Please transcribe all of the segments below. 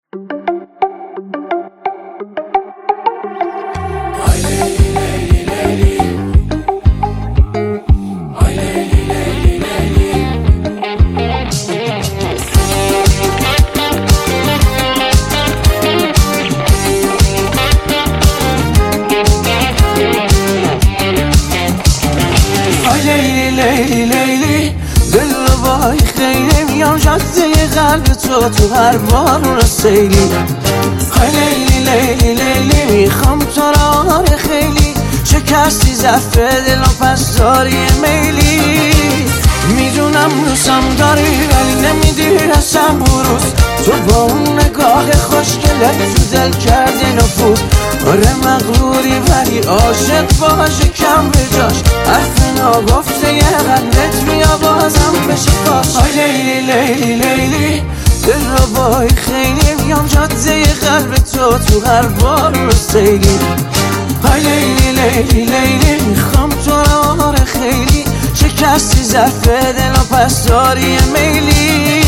لیلی لیلی دل رو وای خیلی میام جاده قلب تو هر بارون سیلی. های لیلی لیلی لیلی میخوام تو را خیلی شکستی ضعف دل و پس داری میلی. میدونم دوستم داری ولی نمیدی اصلا بروز. تو با اون نگاه خوشگلت تو دل کردی نفوذ. آره مغروری ولی عاشق باشه کم به جاش. حرف ناگفته یه قلبت بیا بازم بشه فاش. های لیلی لیلی لیلی دل رو بای خیلی میام جاده قلب تو هر بار رو سیلی. های لیلی لیلی لیلی میخوام تو را خیلی شکستی ضعف دل و پس داری میلی.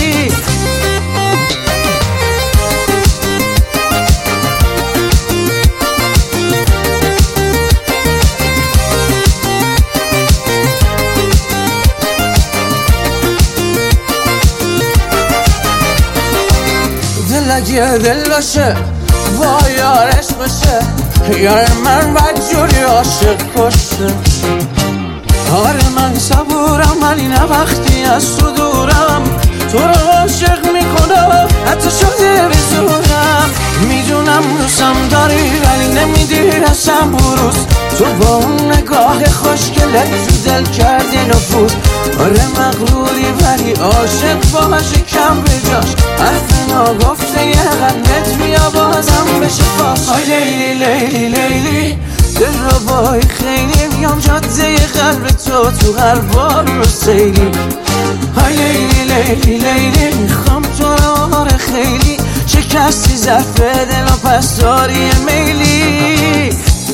دل اگه دل باشه با یارش باشه، یار من بدجوری عاشق کشته. آره من صبورم ولی نه وقتی از تو دورم. تو رو عاشق میکنم حتی شده بزورم. میدونم دوستم داری ولی نمیدی اصلا بروز. تو با اون نگاه خوشگلت تو دل کردی نفوذ. آره مغروری ولی عاشق باشه کم به جاش. حرف ناگفته یه قلبت بیا بازم بشه فاش. های لیلی لیلی لیلی دل رو بای خیلی میام جاده قلب تو هر بار رو سیلی. های لیلی لیلی لیلی میخوام تو را خیلی شکستی ضعف دل و پس داری میلی.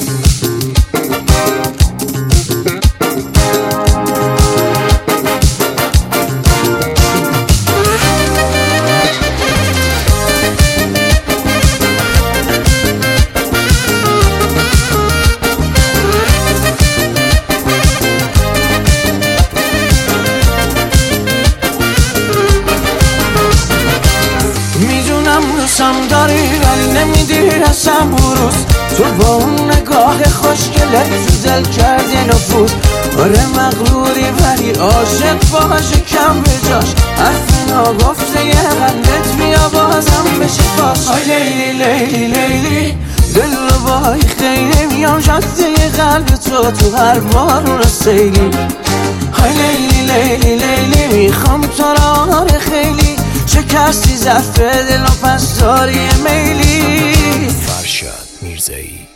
دوستم داری ولی نمیدی اصلا بروز. تو با اون نگاه خوشگلت تو دل کردی نفوذ. آره مغروری ولی عاشق باشه کم به جاش. حرف ناگفته یه قلبت بیا بازم بشه فاش. های لیلی لیلی لیلی دل رو بای خیلی میام جاده قلب تو هر بارون سیلی. های لیلی لیلی لیلی میخوام تو را خیلی شکستی ضعف دل و پس داری میلی. فرشاد میرزایی.